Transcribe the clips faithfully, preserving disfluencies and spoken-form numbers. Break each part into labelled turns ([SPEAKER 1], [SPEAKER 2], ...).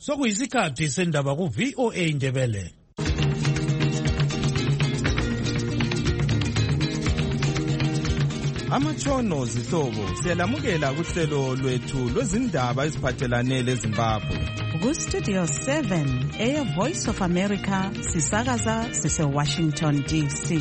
[SPEAKER 1] sokuyisikhathi sendaba ku V O A Ndebele.
[SPEAKER 2] Amatshono zihlobo siyalamukela kuhlelo lwethu lwezindaba eziphathelane leZimbabwe.
[SPEAKER 3] Ku Studio seven e Voice of America sisakaza sise Washington D C.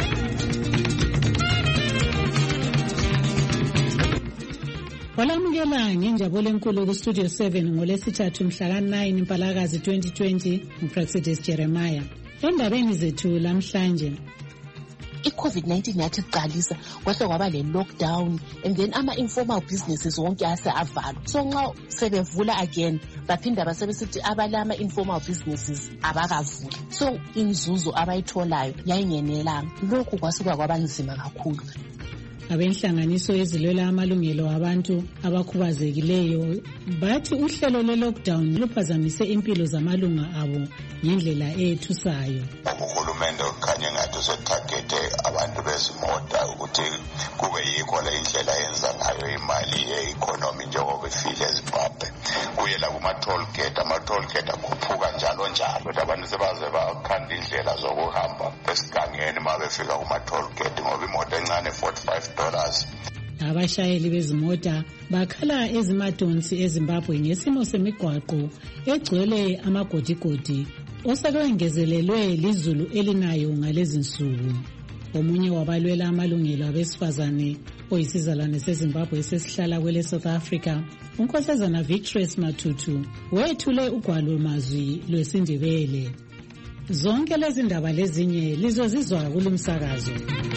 [SPEAKER 4] Walamukela ngenjabulo enkulu ku Studio seven ngolesithathu mhla ka nine Mpalakazi twenty twenty uPrexident Jeremiah. Endabeni zethu lamhlanje
[SPEAKER 5] i-COVID nineteen yathi iqalisa kwahle kwaba le lockdown and then ama-informal businesses wonke ase avalwa. So nxa sebevula again baphinda basebesithi abalama informal businesses abakavuli. So inzuzo abayitholayo yayingenelanga. Lokhu kwasuka kwabanzima kakhulu.
[SPEAKER 4] Abenhlanganiso ezilwela amalungelo abantu abakhubazekileyo bathi uhlelo le-lockdown luphazamise impilo zamalunga abo ngendlela ethusayo.
[SPEAKER 6] Uhulumende ukhanye ngathi uzotargete abantu bezimota ukuthi kube yikho le indlela yenza ngayo imali ye-economy njengoba ifile eZimbabwe. Kuyela kuma-toll gate, ama-toll gate akhuphuka njalo njalo. Kodwa abantu sebaze bakhanda indlela zokuhamba esigangeni uma befika kuma-toll gate ngoba imoto encane forty-five dollars.
[SPEAKER 4] Abashayeli bezimota bakhala ezimadonsi eZimbabwe ngesimo semigwaqo egcwele amagodigodi osekwengezelelwe lizulu elinayo ngalezi nsuku. Omunye wabalwela amalungelo abesifazane oyisizalwane seZimbabwe esesihlala kwele South Africa, uNkosazana Victress Matutu, wethule ugwalo mazwi lwesiNdebele. Zonke lezi ndaba lezinye lizozizwa kulumsakazo.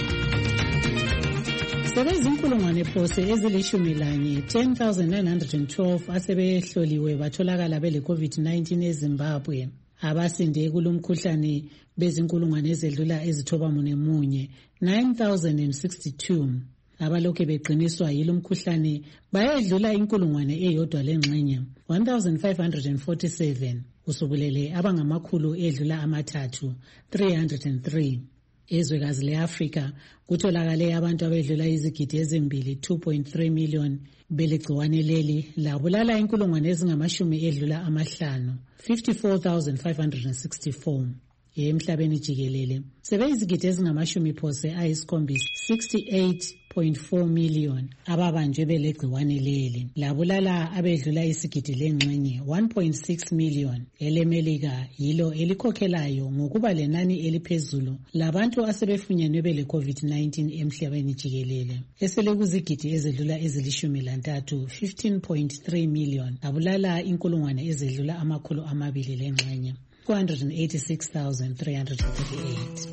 [SPEAKER 4] Sebezinkulungwane phose ezilishumi lanye ten thousand nine hundred twelve asebehloliwe batholakala bele COVID nineteen eZimbabwe. Abasinde kulumkhuhlane bezinkulungwane ezedlula ezithoba munemunye nine thousand sixty-two. Abalokhe beqiniswa yilumkhuhlane bayedlula inkulungwane eyodwa lengxenye one thousand five hundred forty-seven. Usubulele abangamakhulu edlula amathathu three hundred three. Ezwekazi le-Afrika kutholakale abantu abedlula izigidi ezimbili two point three million belegciwane leli labulala inkulungwane ezingamashumi edlula amahlanu fifty-four thousand five hundred sixty-four. Emhlabeni jikelele sebeyizigidi ezingamashumi phose ayisikhombisa sixty-eight point four million ababanjwe belegciwane leli labulala abedlula isigidi lengxenye one point six million. EleMelika yilo elikhokhelayo ngokuba lenani eliphezulu labantu asebefunyenwe bele COVID nineteen emhlabeni jikelele esele kuzigidi ezedlula ezilishumi lantathu fifteen point three million abulala inkulungwane ezedlula amakhulu amabili lengxenye four hundred eighty-six thousand three hundred thirty-eight.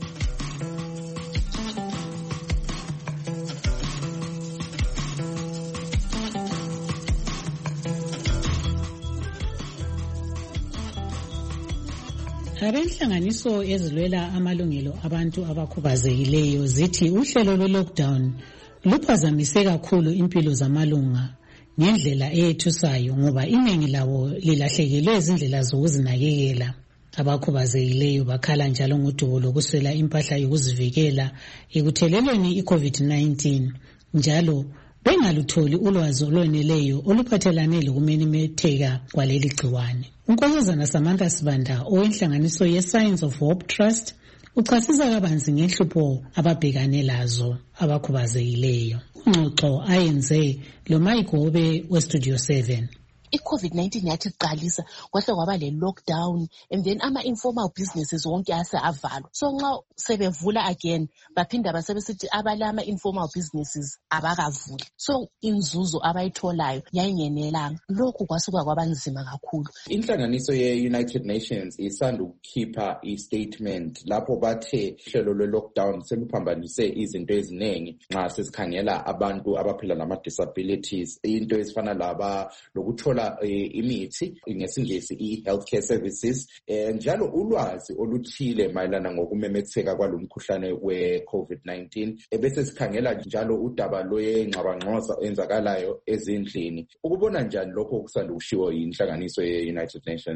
[SPEAKER 4] Abenhlanganiso ezilwela amalungelo abantu abakhubazekileyo zithi uhlelo lwe-lockdown luphazamise kakhulu impilo zamalunga ngendlela eyethusayo ngoba iningi lawo lilahlekelwe izindlela zokuzinakekela. Abakhubazekileyo bakhala njalo ngodubo lokuswela impahla yokuzivikela ekuthelelweni i-COVID nineteen njalo bengalutholi ulwazi olweneleyo oluphathelane lokumemetheka kwaleli gciwane. Unkosazana Samantha Sibanda owenhlanganiso ye-Signs of Hope Trust uchasisa kabanzi ngenhlupho ababhekane lazo abakhubazekileyo. Ungxoxo ayenze lo Mayigobe we-Studio seven.
[SPEAKER 5] I-COVID nineteen yathi iqalisa kwahle kwaba le lockdown and then ama-informal businesses wonke ase avalwa. So nxa sebevula again baphinda basebesithi abalama informal businesses abakavuli. So inzuzo abayitholayo yayingenelanga. Lokhu kwasuka kwabanzima kakhulu.
[SPEAKER 7] Inhlanganiso ye-United Nations isanda ukukhipha i-statement lapho bathe hlelo lwe-lockdown seluphambanise izinto eziningi nxa sesikhangela abantu abaphila nama-disabilities, into ezifana laba lokuthola imithi ngesingisi i-healthcare services njalo ulwazi oluthile mayelana ngokumemetheka kwalomkhuhlane we-COVID nineteen ebese sikhangela njalo udaba lwengxabangxoza enzakalayo ezindlini. Ukubona njani lokho kusanda kushiwo inhlanganiso ye-United Nations?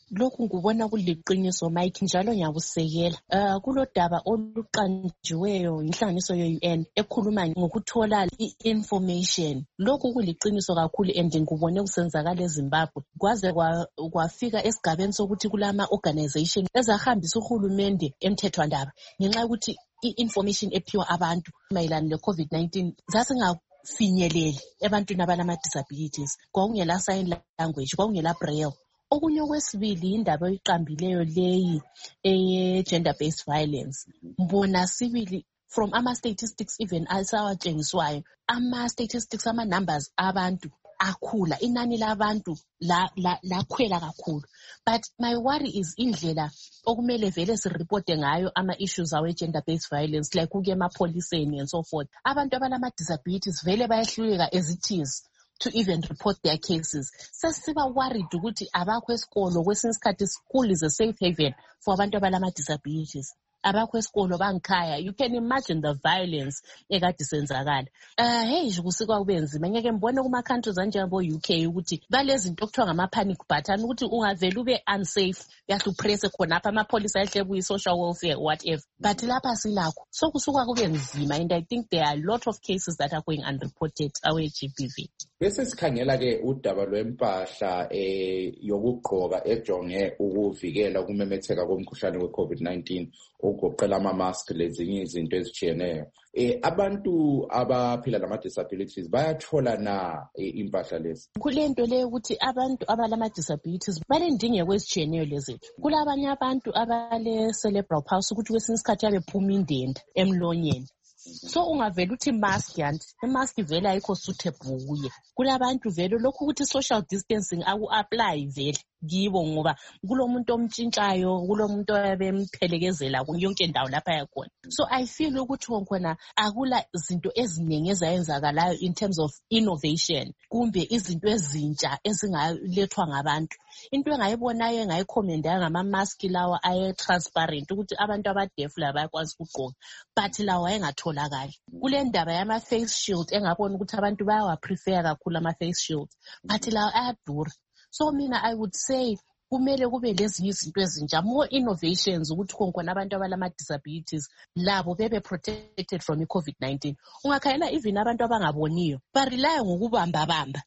[SPEAKER 5] lokhu ngubona kuliqiniso Mike njalo ngiyakusekela. Uh, kulodaba oluqanjiweyo inhlanganiso ye-U N ekhuluma ngokuthola i-information. Lokhu kuliqiniso kakhulu and ngubone kusenzakala eZimbabwe. Kwaze kwafika esigabeni sokuthi kulama organization ezahambisa uhulumende emthethwandaba ngenxa yokuthi i-information ephiwa abantu mayelana le-COVID nineteen zasingafinyeleli ebantwini abalama-disabilities. Kwakungela sign language, kwakungela braille. Okunye okwesibili indaba oyiqambileyo leyi eye-gender-based violence. Mbona sibili from ama-statistics even asawatshengiswayo, ama-statistics, ama-numbers abantu akhula, inani labantu la la lakhwela kakhulu. But my worry is indlela okumele vele sireporte ngayo ama-issues awe gender-based violence, like uke emapoliseni and so forth. Abantu abalama-disabilities vele bayahluleka as it is to even report their cases. Sesiba worried ukuthi abakho esikolo, kwesinye isikhathi school is a safe haven for abantu abalama-disabilities. Abakho esikolo bangikhaya, you can imagine the violence ekade senzakala. Uh, hey kusikwa kube nzima. Ngeke mbone kuma countries anjengabo U K ukuthi balezinto okuthiwa ngama panic button ukuthi ungavela ube unsafe uyahlu press khona apha amapolice ahle kuyi social welfare whatever. But lapha silakho. So kusikwa kube nzima, and I think there are a lot of cases that are going unreported awe G B V.
[SPEAKER 7] Bese sikhangela ke udaba lwempahla eh yokugqoka ejonge ukuvikela ukumemetheka komkhuhlane we-COVID nineteen ukugoqela ama-mask lezinye izinto ezijiyeneyo. Eh abantu abaphila nama-disabilities bayathola na impahla lezi?
[SPEAKER 5] Kulento le ukuthi abantu abalama-disabilities balendingeko ezijiyeneyo lezi. Kulabanye abantu abale cerebral palsy ukuthi kwesinye isikhathi yabephuma indenda emlonyeni. So ungavela uthi mask yanti mask vele ayikho suitable kuye. Kulabantu vele lokhu ukuthi social distancing aku apply vele kibo ngoba kulomuntu omtshintshayo, kulomuntu oyabemphelekezela yonke indawo lapha yakhona. So I feel ukuthi khona akula izinto eziningi ezayenzakalayo in terms of innovation kumbe izinto ezintsha ezingalethwa ngabantu. Into engayibonayo engayikhomenda ngama mask lawa aye transparent ukuthi abantu abadeaf la bayakwazi ukugqoka, but lawa engatholakala. Kule ndaba yama face shield engabona ukuthi abantu bayawa prefer kakhulu ama face shield, but lawa ayadura. So mina I would say kumele kube lezinye izinto ezintsha, more innovations ukuthi khona abantu abalama disabilities labo bebe protected from i-COVID nineteen. Ungakhayela even abantu abangaboniyo ba rely ngokubamba bamba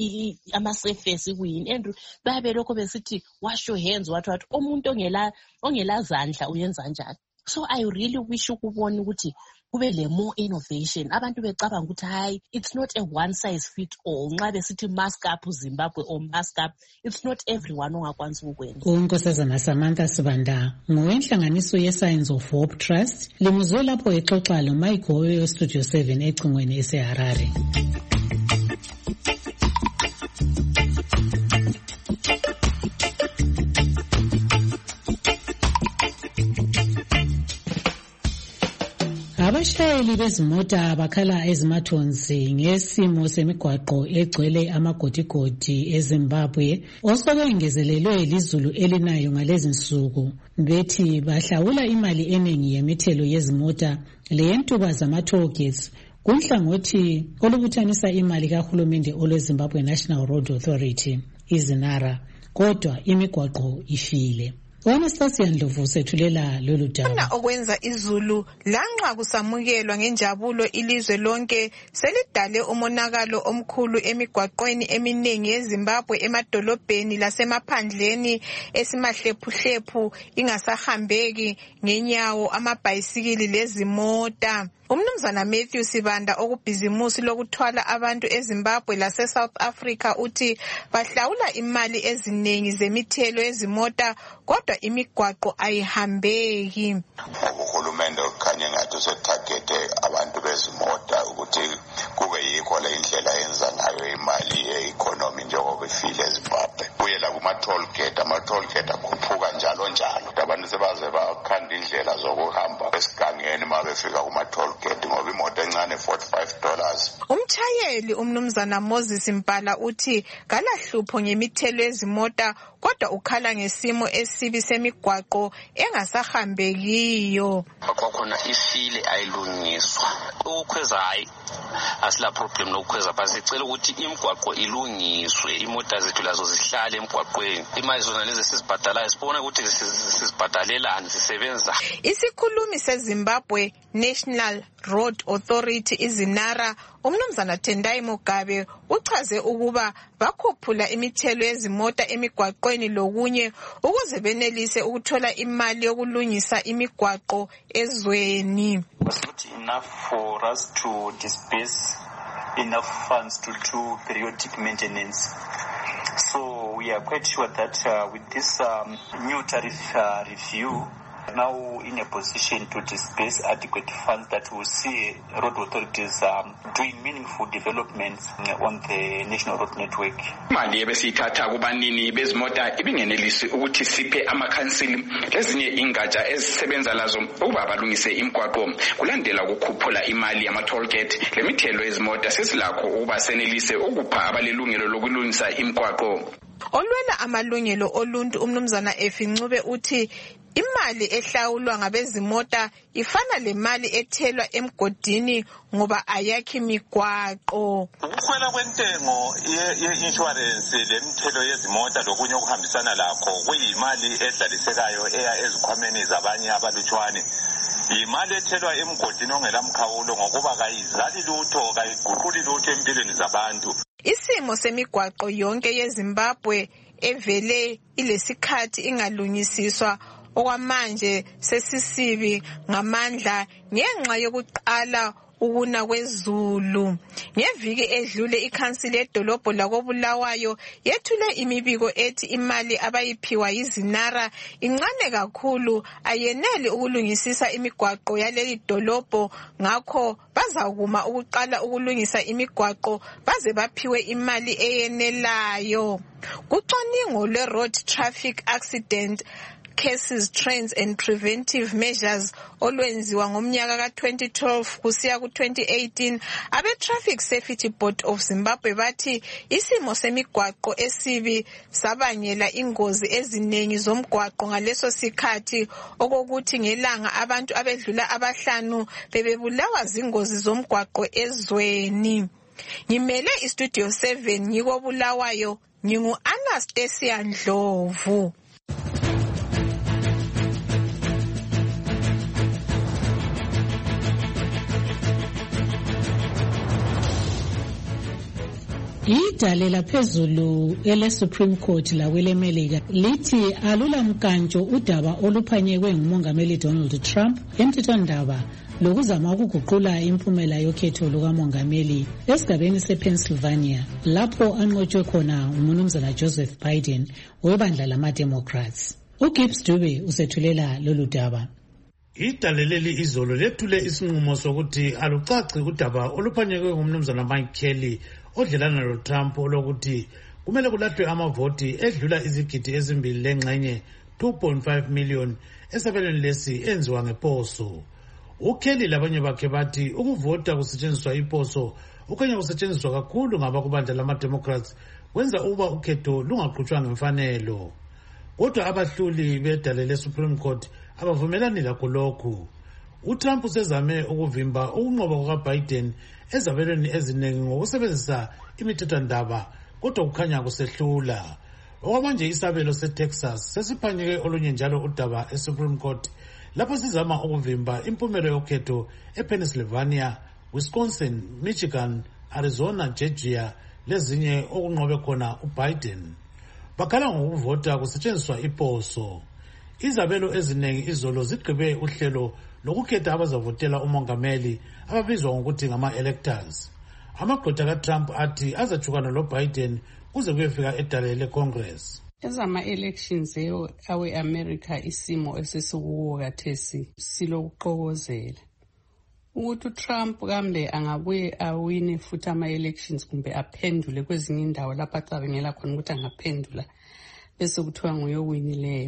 [SPEAKER 5] ama surface kuyini and babe lokho besithi wash your hands what what umuntu ongela ongela zandla uyenza kanjani. So I really wish ukubona ukuthi kube le more innovation, abantu becabanga ukuthi hayi it's not a one size fit all. Nxa besithi mask up Zimbabwe or mask up, it's not everyone ongakwanisa ukwenza.
[SPEAKER 4] uNkosazana Samantha Sibanda ngowenhlanganiso ye-Signs of Hope Trust limuzwe lapho exoxa lo Mike we Studio seven ecingweni eseHarare. Abashayeli bezimota bakhala ezimathonsi ngesimo semigwaqo egcwele amagodigodi eZimbabwe osokengezelelwe lizulu elinayo ngalezi nsuku. Bethi bahlawula imali eningi yemithelo yezimota leyentuba zama-toll gates kunhlangothi olubuthanisa imali kahulumende olweZimbabwe National Road Authority izinara, kodwa imigwaqo ifile. Anastasia Ndlovu sethulela lolu daba.
[SPEAKER 8] Okwenza izulu lanxa kusamukelwa ngenjabulo ilizwe lonke selidale umonakalo omkhulu emigwaqweni eminingi yeZimbabwe emadolobheni lasemaphandleni esimahlephuhlephu ingasahambeki ngenyawo amabhayisikili lezimota. Umnumzana Matthew Sibanda okubhizimusi lokuthwala abantu eZimbabwe lase South Africa uthi bahlawula imali eziningi zemithelo ezimota kodwa imigwaqo ayihambeki.
[SPEAKER 6] Uhulumende ukhanye ngathi usetargete abantu bezimota ukuthi kube yikho le indlela yenza ngayo imali ye-economy njengoba ifile eZimbabwe. Kuyela kuma-toll gate, ama-toll gate akhuphuka njalo njalo. Abantu sebaze bakhanda indlela zokuhamba esigangeni uma befika kuma-toll gate ngoba imoto encane forty-five dollars.
[SPEAKER 8] Umchayeli umnumzana Moses Mpala uthi kalahlupho ngemithelo ezimota kodwa ukhala ngesimo esibi semigwaqo engasahambekiyo.
[SPEAKER 9] Kwakhona ifile ayilungiswa. Ukukhweza hayi asila problem nokukhweza, basicela ukuthi imigwaqo ilungiswe, imota zethu lazo zihlale emgwaqweni. Imali zona lezi sizibhadalayo sibona ukuthi sizibhadalelani zisebenza.
[SPEAKER 8] Isikhulumi seZimbabwe National Road Authority izinara umnumzana Tendai Mugabe uchaze ukuba bakhuphula imithelo yezimota emigwaqweni lokunye ukuze benelise ukuthola imali yokulungisa imigwaqo ezweni.
[SPEAKER 10] It's not enough for us to disperse enough funds to do periodic maintenance. So we are quite sure that uh, with this um, new tariff uh, review, now in a position to disperse adequate funds that will see road authorities um, doing meaningful developments on the national road network.
[SPEAKER 11] Mali ebesithatha kubanini bezimota ibingenelisi ukuthi siphe amakhansili lezinye ingatsha ezisebenza lazo ukuba balungise imigwaqo kulandela ukukhuphula imali yama toll gate lemithelo yezimota sesilakho ukuba senelise ukupha abalelungelo lokulungisa imigwaqo.
[SPEAKER 8] Olwela amalungelo oluntu umnumzana Efincube uthi imali ehlawulwa ngabezimota ifana lemali ethelwa emgodini ngoba ayakhi migwaqo.
[SPEAKER 12] Ukukhwela kwentengo ye-insurance lemithelo yezimota lokunye okuhambisana lakho kuyimali edlalisekayo eya ezikhwameni zabanye abalutshwane. Imali ethelwa emgodini ongelamkhawulo ngokuba kayizali lutho kayiguquli lutho empilweni zabantu.
[SPEAKER 8] Isimo semigwaqo yonke yeZimbabwe evele ilesikhathi ingalungisiswa okwamanje sesisibi ngamandla ngenxa yokuqala ukuna kwezulu. Ngeviki edlule ikhansili edolobho lakoBulawayo yethule imibiko ethi imali abayiphiwa yizinara incane kakhulu ayeneli ukulungisisa imigwaqo yaleli dolobho, ngakho bazakuma ukuqala ukulungisa imigwaqo baze baphiwe imali eyenelayo. Kucwaningo lwe-Road Traffic Accident Cases, Trends and Preventive Measures olwenziwa ngomnyaka ka twenty twelve kusiya ku twenty eighteen, abe Traffic Safety Board of Zimbabwe bathi isimo semigwaqo esibi sabangela ingozi eziningi zomgwaqo ngaleso sikhathi, okokuthi ngelanga abantu abedlula abahlanu bebebulawa zingozi zomgwaqo ezweni. Ngimele iStudio seven ngiko Bulawayo, ngingu Anastasia Ndlovu.
[SPEAKER 4] Idale laphezulu ele Supreme Court lakwelemelika lithi alula mkantsho udaba oluphanyekwe ngumongameli Donald Trump emthethwandaba lokuzama ukuguqula impumela yokhetho lukamongameli esigabeni sePennsylvania lapho anqotshwe khona umnumzana Joseph Biden webandla lama-Democrats. uGibbs Dube usethulela lolu daba.
[SPEAKER 1] Idale leli izolo lethule isinqumo sokuthi alucaci udaba oluphanyekwe ngumnumzana Mike Kelly odlelana loTrump olokuthi kumele kulahlwe amavoti edlula izigidi ezimbili lengxenye two point five million esabelweni lesi enziwa ngeposo. uKelly labanye bakhe bathi ukuvota kusetshenziswa iposo okanye kusetshenziswa kakhulu ngabakubandla lama-Democrats kwenza ukuba ukhetho lungaqhutshwa ngemfanelo. Kodwa abahluli bedale le-Supreme Court abavumelani lakho lokhu. uTrump usezame ukuvimba ukunqoba kukaBiden ezabelweni eziningi ngokusebenzisa imithethwandaba, kodwa kukhanya kusehlula. Okwamanje isabelo seTexas sesiphanyeke olunye njalo udaba eSupreme Court lapho sizama ukuvimba impumelo yokhetho ePennsylvania, Wisconsin, Michigan, Arizona, Georgia lezinye okunqobe khona uBiden. Bakhala ngokuvota kusetshenziswa iposo. Izabelo eziningi izolo zigqibe uhlelo lokukhetha abazavotela umongameli ababizwa ngokuthi ngama-electors. Amagqwetha kaTrump athi azajukana loBiden kuze kuyefika edale leCongress.
[SPEAKER 13] Ezama-elections awe-America isimo esesikuwo kathesi silokuxokozela ukuthi uTrump kambe angabuye awine futhi ama-elections kumbe aphendule kwezinye indawo lapho acabangela khona ukuthi angaphendula bese kuthiwa nguye owinileyo.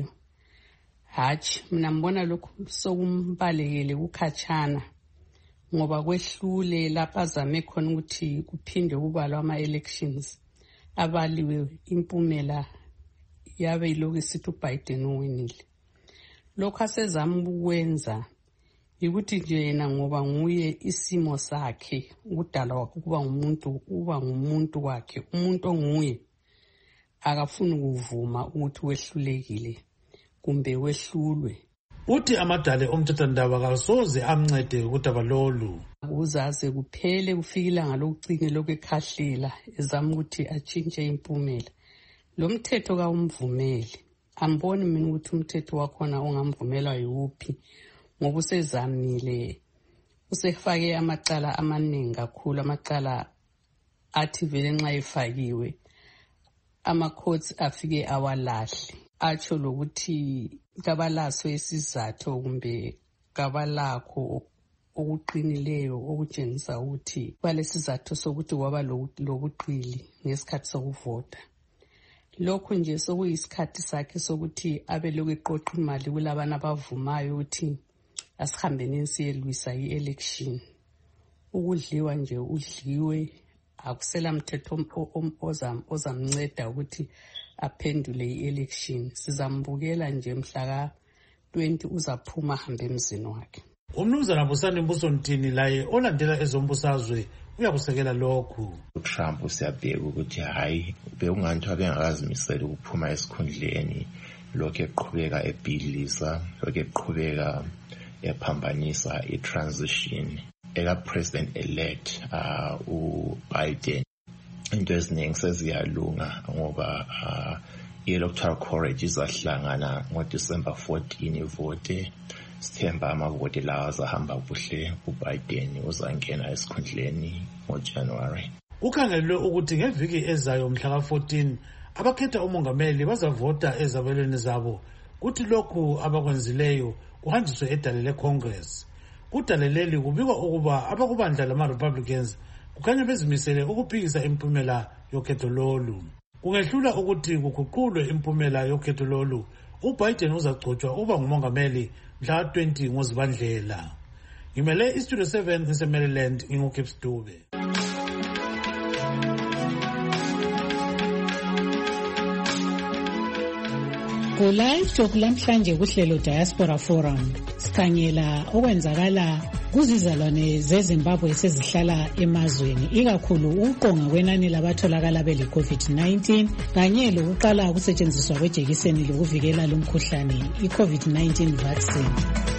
[SPEAKER 13] Hatshi, mina mbona lokhu sokumbalekele kukhatshana ngoba kwehlule lapha azame khona ukuthi kuphinde kubalwa ama-elections abaliwe impumela yabe ilokhu isithi uBiden uwinile. Lokho asezama ukwenza ukuthi nje yena ngoba nguye isimo sakhe ukudala wakhe kuba ngumuntu uba ngumuntu wakhe umuntu onguye akafuni ukuvuma ukuthi wehlulekile kumbe wehlulwe.
[SPEAKER 1] Uthi amadale omthethandaba kasoze amncede udaba lolu.
[SPEAKER 13] Uzaze kuphele kufikela ngalokucine lokwekhahlela ezama ukuthi atshintshe impumela. Lo mthetho kawumvumeli. Amboni mina ukuthi umthetho wakhona ongamvumela yiwuphi ngoba usezamile usefake amacala amaningi kakhulu amacala athi vele nxa efakiwe ama courts afike awalahle atsho lokuthi kabalaso isizathu kumbe kabalakho okuqinileyo okutshengisa ukuthi balesizathu sokuthi kwaba lobuqili ngesikhathi sokuvota. Lokho nje sokuyisikhathi sakhe sokuthi abe lokweqoqa imali kulabana abavumayo ukuthi asihambeni siyelwisa i-election. Ukudliwa nje udliwe akusela mthetho ozamnceda ukuthi aphendule i-election. Sizambukela nje mhla ka twenty uzaphuma hambe emzini wakhe.
[SPEAKER 1] Umnumzana Busani Mbuso Ntini laye olandela ezombusazwe uyakusekela lokhu.
[SPEAKER 14] uTrump usiyabheka ukuthi hayi bekunganthi abengakazimisela ukuphuma esikhundleni lokho eqhubeka ebhidlisa lokho eqhubeka ephambanisa i-transition eka president elect uh, uBiden. Into eziningi seziyalunga ngoba uh, i-electoral college izahlangana ngoDecember fourteenth ivote. Sithemba amavoti lawa azahamba kuhle uBiden uzangena esikhundleni ngoJanuary.
[SPEAKER 1] Ukhangelwe ukuthi ngeviki ezayo mhla ka fourteen abakhetha umongameli bazavota ezabelweni zabo kuthi lokhu abakwenzileyo kuhanjiswe edale leCongress. Kudale leli kubikwa ukuba abakubandla lama-Republicans kukhanya bezimisele ukuphikisa impumela yokhetho lolu. Kungehlula ukuthi kuguqulwe impumela yokhetho lolu, uBiden uzagcotshwa uba ngumongameli mhla twenty ngoZibandlela. Ngimele iStudio seven ngiseMaryland ngingukhips Dube.
[SPEAKER 4] Ku-live talk lamhlanje kuhlelo Diaspora Forum sikhangela okwenzakala kuzizalwane zeZimbabwe sezihlala emazweni ikakhulu uqonga kwenani labatholakala bele COVID nineteen kanye lokuqala ukusetshenziswa kwejekiseni lokuvikela lomkhuhlane i-COVID nineteen vaccine.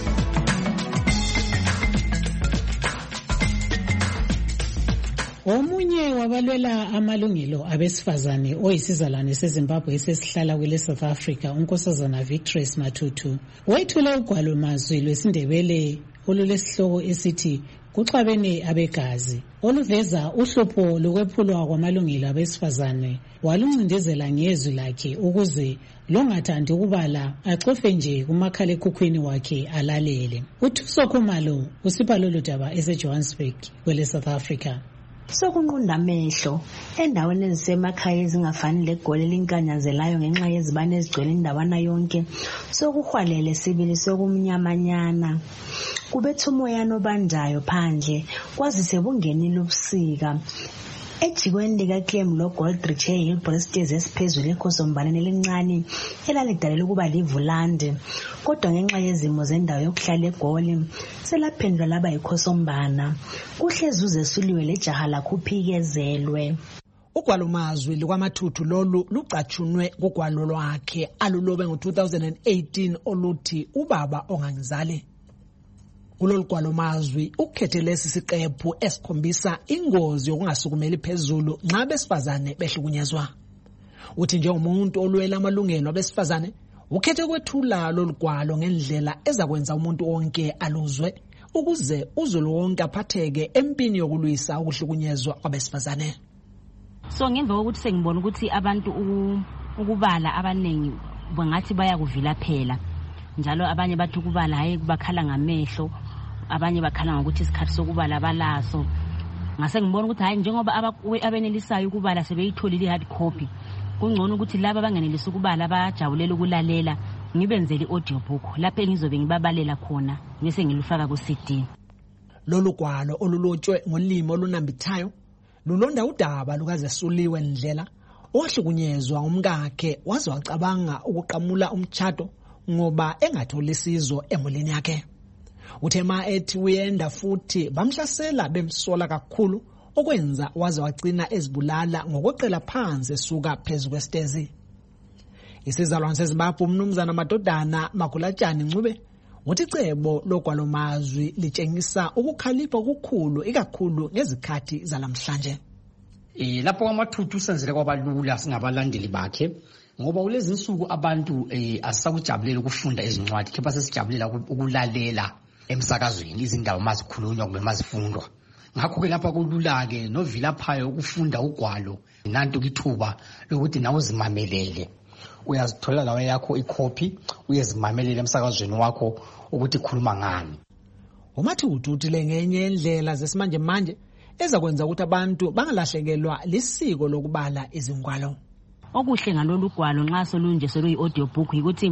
[SPEAKER 4] Omunye wabalwela amalungelo abesifazane oyisizalwane seZimbabwe esesihlala kwele South Africa unkosazana Victress Matutu wethula ugwalo mazwi lwesindebele olulesihloko esithi kuxabene abegazi oluveza uhlupho lokwephulwa kwamalungelo abesifazane waluncindezela ngezwi lakhe ukuze longathandi ukubala acofe nje kumakhala ekhukhwini wakhe alalele. uThuso Khumalo usipha lolu daba eseJohannesburg kwele South Africa.
[SPEAKER 15] Sokunqunda amehlo endaweni ezisemakhaya ezingafani legoli linkanyazelayo ngenxa yezibane ezigcwele indawana yonke sokuhwalele sibili sokumnyamanyana kubetha umoya obandayo phandle kwazise bungenile ubusika. Ejikweni likaClem lo Goldrich eHillbrow Stairs esiphezulu ekhosombaneni elincane elalidalela ukuba livulande kodwa ngenxa yezimo zendawo yokuhlala eGoli selaphendula laba yikhosombana kuhlezi uzesuliwe lejaha lakuphikezelwe.
[SPEAKER 16] Ugwalo mazwi lukwaMathuthu lolu lucatshunwe kugwalo lwakhe alulobe ngo two thousand eighteen oluthi ubaba ongangizali. Kulolu gwalo mazwi ukhethe lesi siqephu esikhombisa ingozi yokungasukumeli phezulu nxa besifazane behlukunyezwa. Uthi njengomuntu olwela amalungelo abesifazane ukhethe kwethula lolu gwalo ngendlela ezakwenza umuntu wonke aluzwe ukuze uzulu wonke aphatheke empini yokulwisa ukuhlukunyezwa kwabesifazane.
[SPEAKER 17] So ngemva kokuthi sengibona ukuthi abantu ukubala abanengi bangathi bayakuvila phela njalo abanye bathi ukubala hayi bakhala ngamehlo abanye bakhala ngokuthi isikhathi sokubala balaso ngase ngibona ukuthi hayi njengoba abenelisayo ukubala sebeyitholile hard copy kungcono ukuthi laba abangenelisa ukubala bajabulela ukulalela ngibenzele audio book lapho engizobe ngibabalela khona bese ngilufaka ku C D.
[SPEAKER 16] Lolu gwalo olulotshwe ngolimo olunambithayo lulonda udaba lukazesuliwe Ndlela owahlukunyezwa ngumkakhe waze wacabanga ukuqamula umtshado ngoba engatholi sizo emulini yakhe. Uthema ethi uyenda futhi bamhlasela bemsola kakhulu okwenza waze wagcina ezibulala ngokweqela phansi esuka phezulu kwesitezi. Isizalwane seZimbabwe umnumzana Madodana Magulatshani Ncube uthi icebo logwalomazwi litshengisa ukukhalipha okukhulu ikakhulu ngezikhathi zalamhlanje.
[SPEAKER 18] Eh lapho kwamathuthu senzele kwabalula singabalandeli bakhe ngoba kulezi insuku abantu eh asakujabulela ukufunda izincwadi kepha sesijabulela ukulalela emsakazweni izindaba mazikhulunywa kube mazifundwa. Ngakho ke lapha kulula ke novilaphayo ukufunda ugwalo nanto kithuba lokuthi nawe uzimamelele. Uyazithola lawe yakho icopy uyezimamelela emsakazweni wakho ukuthi khuluma ngani.
[SPEAKER 16] Umathuthu uthi lengenye indlela zesimanje manje ezakwenza ukuthi abantu bangalahlekelwa lisiko lokubala izingwalo.
[SPEAKER 17] Okuhle ngalolu gwalo nxa solunje soluyi audio book ukuthi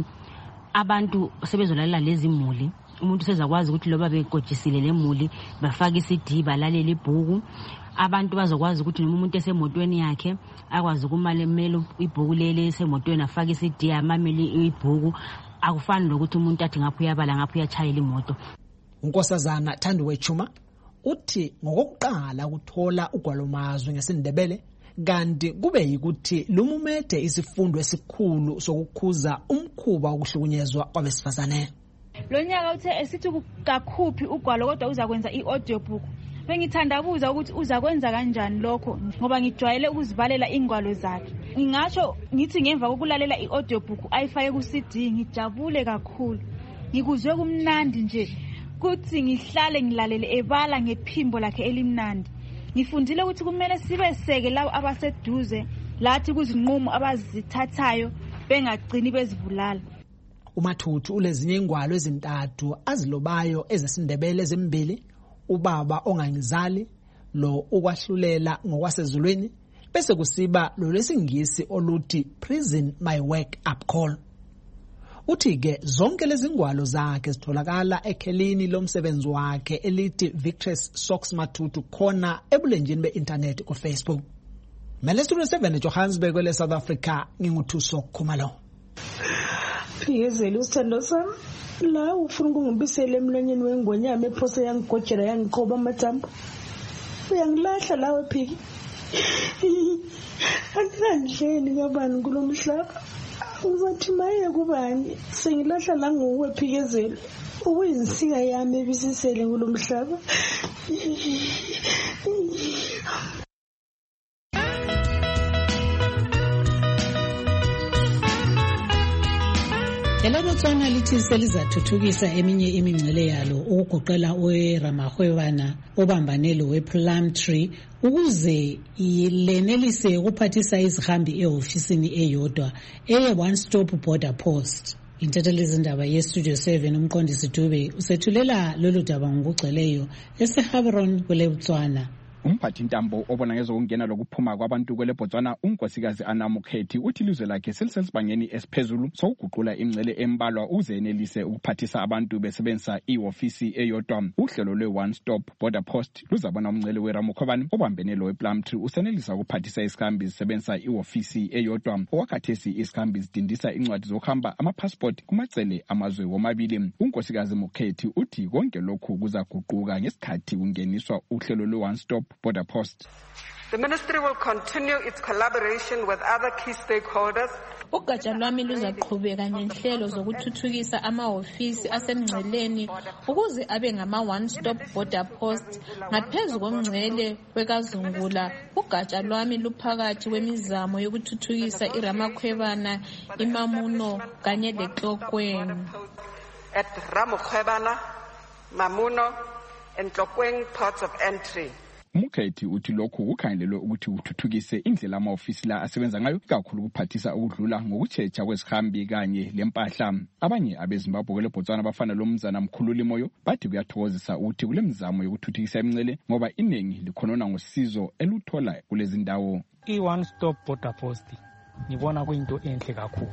[SPEAKER 17] abantu sebezolalela lezi muli. Umuntu sezakwazi ukuthi loba bekotshisile lemuli bafaka i-C D balalela ibhuku. Abantu bazokwazi ukuthi noma umuntu esemotweni yakhe akwazi ukumala emelo ibhuku lele esemotweni afaka i-C D amamele ibhuku. Akufani lokuthi umuntu athi ngapho uyabala ngapho uyachayela imoto.
[SPEAKER 16] uNkosazana Thandiwe Chuma uthi ngokokuqala ukuthola ugwalomazwi ngesindebele kanti kube yikuthi lumumede isifundo esikhulu sokukhuza umkhuba wokuhlukunyezwa kwabesifazane.
[SPEAKER 19] Lo nyaka uthe esithi kakhuphi ugwalo kodwa uzakwenza i-audio book. Bengithandabuza ukuthi uzakwenza kanjani lokho ngoba ngijwayele ukuzibalela ingwalo zakhe. Ngingasho ngithi ngemva kokulalela i-audio book ayifake ku-C D ngijabule kakhulu. Ngikuzwe kumnandi nje kuthi ngihlale ngilalele ebala ngephimbo lakhe elimnandi. Ngifundile ukuthi kumele sibeseke labo abaseduze lathi kuzinqumo abazithathayo bengagcini bezibulala.
[SPEAKER 16] Umathuthu ulezinye ingwalo ezintathu azilobayo ezesindebele ezimbili, ubaba ongangizali, lo ukwahlulela ngokwasezulwini, bese kusiba lo lesingisi oluthi Prison My Work Up Call. Uthi ke zonke lezi ngwalo zakhe zitholakala ekhelini lomsebenzi wakhe elithi Victress Socks Mathuthu khona ebulenjini be-internet ku Facebook. Mele Studio seven eJohannesburg kwele South Africa nginguthuso Khumalo.
[SPEAKER 20] Phiyezela usithando sami la ufuna ukungibisela emlonyeni wengonyama ephose yangigojela yangiqoba amathambo. Uyangilahla lawe phiki. Andinandleni kabani kulo mhlaba. Uzathi maye kubani sengilahla la nguwe Phiyezela uyinsika yami ebisisele kulo mhlaba.
[SPEAKER 4] Elabotswana lithi selizathuthukisa eminye imingcele yalo ukugoqela oweRamahwebana obambanelo wePlum Tree ukuze ilenelise ukuphathisa izihambi ehofisini eyodwa eye one stop border post. Intethelezindaba yeStudio seven umqondisi Dube usethulela lolu daba ngokugcweleyo eseHabron kweleBotswana.
[SPEAKER 21] Umphathi ntambo obona ngezokungena lokuphuma kwabantu kwele Botswana unkosikazi Anamukhethi uthi ilizwe lakhe selisesibangeni esiphezulu sokuguqula ingcele embalwa uze enelise ukuphathisa abantu besebenzisa iofisi eyodwa. Uhlelo lwe one stop border post luzabona umngcele weRamokhoban obambenelo wePlum Tree usenelisa ukuphathisa isihambi zisebenzisa iofisi eyodwa. Owakhathesi isihambi zidindisa incwadi zokuhamba amapassport kumacele amazwe womabili. Unkosikazi Mukhethi uthi konke lokhu kuzaguquka ngesikhathi kungeniswa uhlelo lwe one stop border post.
[SPEAKER 22] The ministry will continue its collaboration with other key stakeholders.
[SPEAKER 19] Ugatsha lwami luzaqhubeka ngenhlelo zokuthuthukisa amahofisi asemngceleni ukuze abe ngama one stop border post. Ngaphezulu komngcele wekazungula, ugatsha lwami luphakathi kwemizamo yokuthuthukisa iRamahwebana, iMamuno kanye leTlokweng.
[SPEAKER 22] At Ramahwebana, Mamuno and Tlokweng ports of entry.
[SPEAKER 21] Mukhethi uthi lokhu kukhangelelwe ukuthi uthuthukise indlela amahofisi la asebenza ngayo kakhulu ukuphathisa ukudlula ngokutsheja kwezihambi kanye lempahla. Abanye abeZimbabwe kwele Botswana bafana lomzana Mkhululi Moyo bathi kuyathokozisa ukuthi kule mizamo yokuthuthukisa imingcele ngoba iningi likhonona ngosizo eluthola kulezi ndawo.
[SPEAKER 23] I one stop border post ngibona kuyinto enhle kakhulu.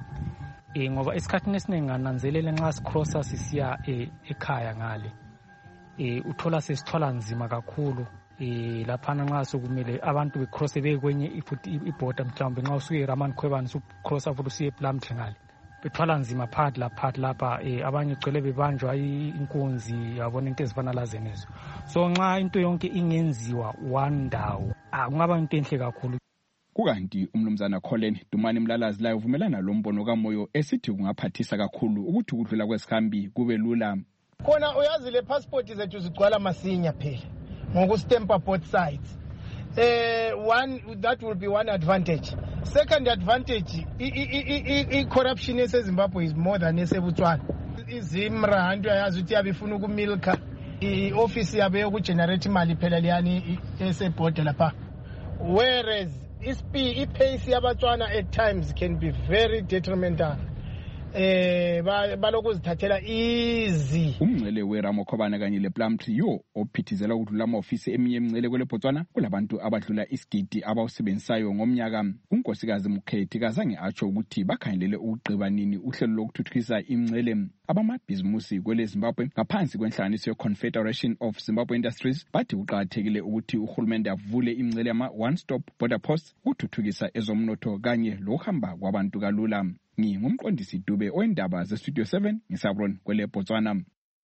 [SPEAKER 23] Eh ngoba isikhathi esiningi ngananzelela nxa sicrossa sisiya ekhaya ngale. Eh uthola sesithwala nzima kakhulu eh laphana nxa sokumele abantu becross bekwenye futhi iborder mhlawumbe nxa usuke eRaman Khwebane ucrossa futhi usiye ePlumtree ngale bethwala nzima phakathi lapha lapha eh abanye gcwele bebanjwa inkunzi yabona into ezifana lazenezo. So nxa into yonke ingenziwa one ndawo akungaba into enhle kakhulu.
[SPEAKER 21] Kukanti umnumzana Colin Dumani Mlalazi la uvumelana lo mbono kaMoyo esithi kungaphathisa kakhulu ukuthi ukudlula kwesihambi kube lula.
[SPEAKER 2] Khona uyazi le passport zethu zigcwala masinya phela ngokustampa both sides. Eh one that will be one advantage. Second advantage i corruption eseZimbabwe is more than eseBotswana. Izimra hantu yazi ukuthi yabifuna ukumilka i office yabe yokugenerate imali phela liyani eseborder lapha. Whereas ispi ipace yabatswana at times can be very detrimental. Eh balokuzithathela easy.
[SPEAKER 21] Umngcele weRamokhobane kanye lePlumtree yo ophithizela ukudlula ama-ofisi eminye emingcele kwele Botswana kulabantu abadlula isigidi abawusebenzisayo ngomnyaka. uNkosikazi Mukhethi kazange atsho ukuthi bakhangelele ukugqiba nini uhlelo lokuthuthukisa imingcele. Abamabhizimusi kwele Zimbabwe ngaphansi kwenhlanganiso ye-Confederation of Zimbabwe Industries bathi kuqakathekile ukuthi uhulumende avule imingcele yama one stop border posts ukuthuthukisa ezomnotho kanye lokuhamba kwabantu kalula. Ngingumqondisi Dube oendaba ze Studio seven ngisabron kwele Botswana.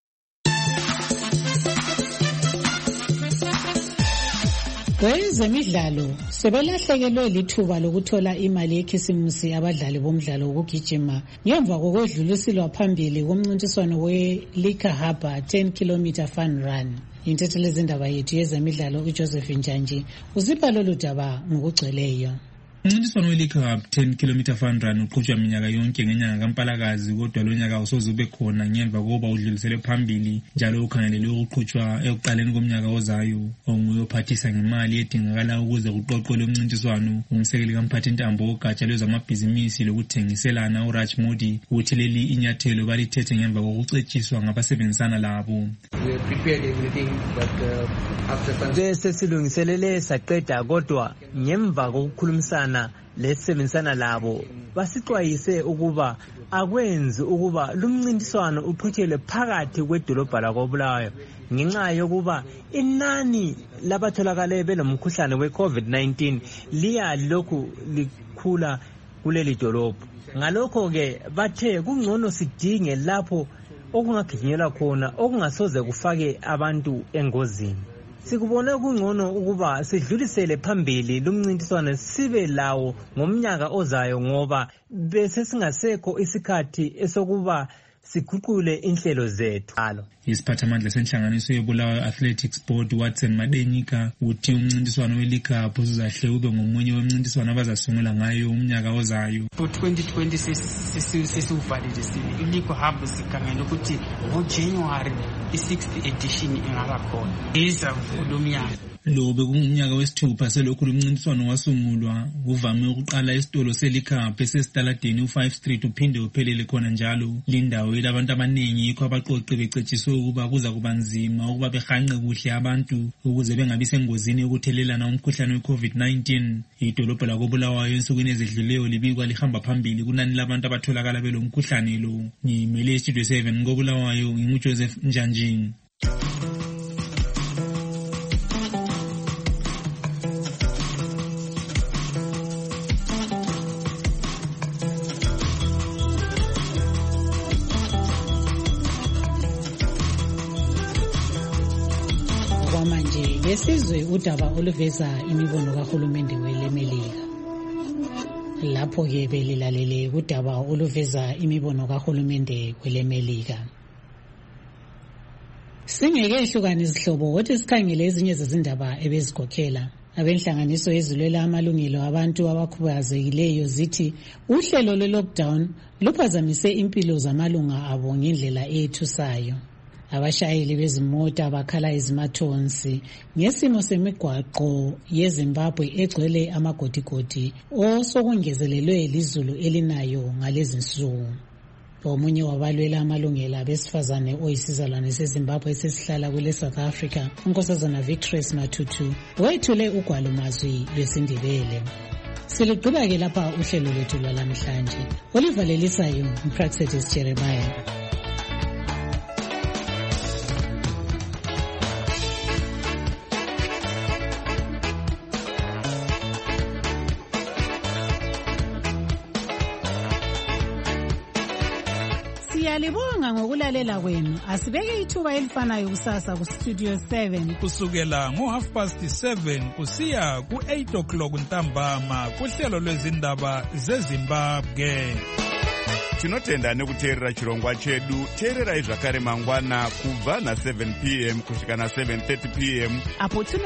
[SPEAKER 4] Kwezemidlalo sebelahlekelwe lithuba lokuthola imali yekhisimusi abadlali bomdlalo wokugijima ngemva kokwedlulisilwa phambili komncintiswano we-Lika Harbour ten kilometer fun run. Inthethelo zindaba yethu yezemidlalo uJoseph Njanji uzipha lolu daba ngokugcweleyo.
[SPEAKER 3] Umncintiswano we-Lika Harbour ten kilometer fun run uqhutshwa minyaka yonke ngenyanga kaMpalakazi kodwa lo nyaka usoze ube khona ngemva kokuba udluliselwe phambili njalo ukhangelelwe ukuqhutshwa ekuqaleni komnyaka ozayo. Onguye ophathisa ngemali edingakala ukuze kuqoqwe lo mncintiswano umsekeli kamphathi ntambo ogatsha lwezamabhizinisi lokuthengiselana uRaj Modi uthi leli inyathelo balithethe ngemva kokucetshiswa ngabasebenzisana labo.
[SPEAKER 7] We prepared everything but uh, after
[SPEAKER 24] sesilungiselele saqeda kodwa ngemva kokukhulumisana lesebenzisana labo basixwayise ukuba akwenzi ukuba lumncintiswano uqhutshelwe phakathi kwedolobha lakoBulawayo ngenxa yokuba inani labatholakala belomkhuhlane we-COVID nineteen liya lokhu likhula kuleli dolobha. Ngalokho ke bathe kungcono sidinge lapho okungagijinyelwa khona okungasoze kufake abantu engozini. Sikubone kungcono ukuba sidlulisele phambili lumncintiswano sibe lawo ngomnyaka ozayo ngoba bese singasekho isikhathi esokuba siguqule inhlelo zethu.
[SPEAKER 3] Isiphathamandla senhlanganiso yeBulawayo Athletics Board Watson Madenyika uthi umncintiswano we-Lika Harbour uzahle ube ngomunye wemncintiswano abazasungula ngayo umnyaka ozayo.
[SPEAKER 7] For twenty twenty sesiwuvalile i-Lika Harbour sikhangela ukuthi ngoJanuary i-sixth edition ingaba khona. Iza lo mnyaka.
[SPEAKER 3] Lo bekungumnyaka wesithupha selokhu lumncintiswano wasungulwa kuvame ukuqala esitolo se-Lika Harbour esesitaladeni u-five street uphinde uphelele khona njalo. Lindawo ilabantu abaningi yikho abaqoqi becetshiswe ukuba kuza kuba nzima ukuba behanqe kuhle abantu ukuze bengabi sengozini yokuthelelana umkhuhlane we-COVID nineteen. Idolobho lakoBulawayo ensukwini ezedluleyo libikwa lihamba phambili kunani labantu abatholakala belo mkhuhlane lo. Ngimele Studio seven koBulawayo nginguJoseph Njanji.
[SPEAKER 4] Lesizwe udaba oluveza imibono kahulumende welemelika. Lapho ke belilalele udaba oluveza imibono kahulumende welemelika. Singeke ihlukane izihlobo kodwa sikhangele ezinye zezindaba ebezikhokhela. Abenhlanganiso ezilwela amalungelo abantu abakhubazekileyo zithi uhlelo lwe-lockdown luphazamise impilo zamalunga abo ngendlela ethusayo. Abashayeli bezimota bakhala izimathonsi ngesimo semigwaqo yeZimbabwe egcwele amagodigodi osokungezelelwe lizulu elinayo ngalezi nsuku. Omunye wabalwela amalungelo abesifazane oyisizalwane seZimbabwe esesihlala kule South Africa, uNkosazana Victories Matutu, wethule ugwalo mazwi lwesiNdebele. Siligqiba ke lapha uhlelo lwethu lwalamhlanje. Olivalelisayo uPraxetis Jeremiah. Siyalibonga ngokulalela kwenu. Asibeke ithuba elifanayo kusasa ku Studio seven.
[SPEAKER 5] Kusukela ngo half past seven kusiya ku eight o'clock ntambama kuhlelo lwezindaba zeZimbabwe.
[SPEAKER 6] Tinotenda nekuteerera chirongwa chedu. Teererai zvakare mangwana kubva na seven p m kusvika na seven thirty p m
[SPEAKER 4] apo